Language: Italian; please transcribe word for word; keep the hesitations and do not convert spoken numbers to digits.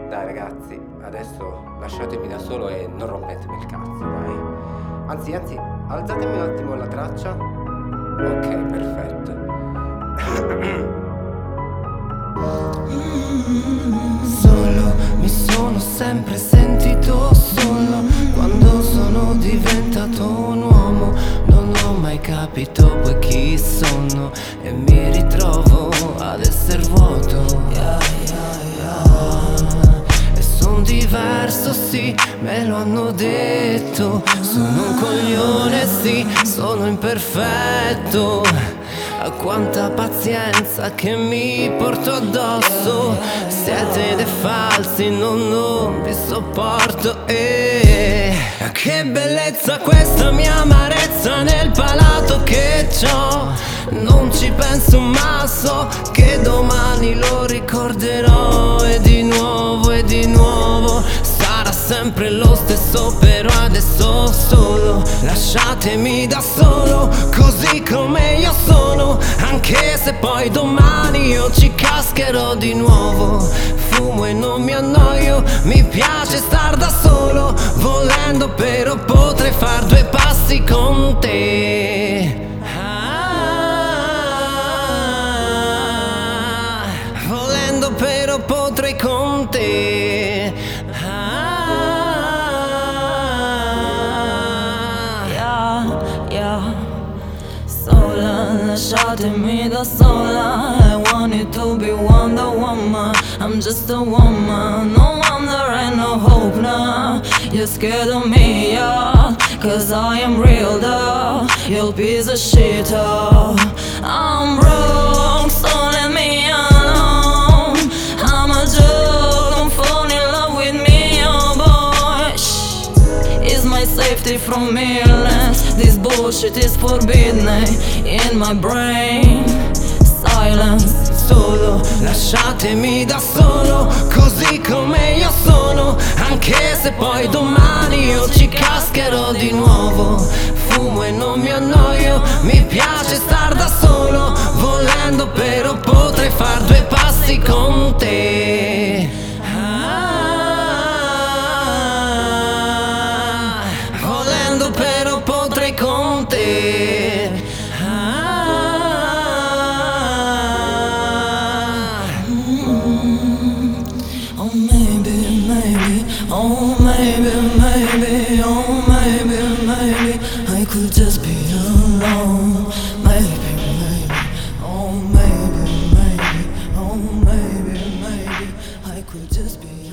Dai ragazzi, adesso lasciatemi da solo e non rompetemi il cazzo, dai. Anzi, anzi, alzatemi un attimo la traccia. Ok, perfetto. Solo, mi sono sempre sentito solo. Quando sono diventato un uomo non ho mai capito poi chi sono. E mi ritrovo ad essere vuoto, yeah, yeah, yeah. E son diverso, sì, me lo hanno detto. Sono un coglione, sì, sono imperfetto. A quanta pazienza che mi porto addosso. Siete dei falsi, non, non vi sopporto. E che bellezza questa mia amarezza nel palato che c'ho. Non ci penso ma so che domani lo ricorderò. E di nuovo e di nuovo sarà sempre lo stesso. Però adesso solo lasciatemi da solo, così come io sono. Anche se poi domani io ci cascherò di nuovo. Fumo e non mi annoio, mi piace star da solo. Volendo però potrei far due passi con te. Ah, volendo però potrei con te. Ah, yeah, yeah. Sola, lasciatemi da sola. I wanted to be Wonder Woman. I'm just a woman. No wonder and no hope now. You're scared of me, yeah, cause I am real though. You piece of shit, oh. I'm wrong, so let me alone. I'm a joke, don't fall in love with me, oh boy. Shh. Is my safety from illness. This bullshit is forbidden in my brain. Silence, solo, lasciatemi da solo, così come io sono. Anche se poi domani io ci cascherò di nuovo. Fumo e non mi annoio, mi piace star da solo. Volendo però potrei far due passi con te. Ah, volendo però potrei con te. Oh maybe, maybe, oh maybe, maybe, oh maybe, maybe I could just be alone. Maybe, maybe, oh maybe, maybe, oh maybe, maybe I could just be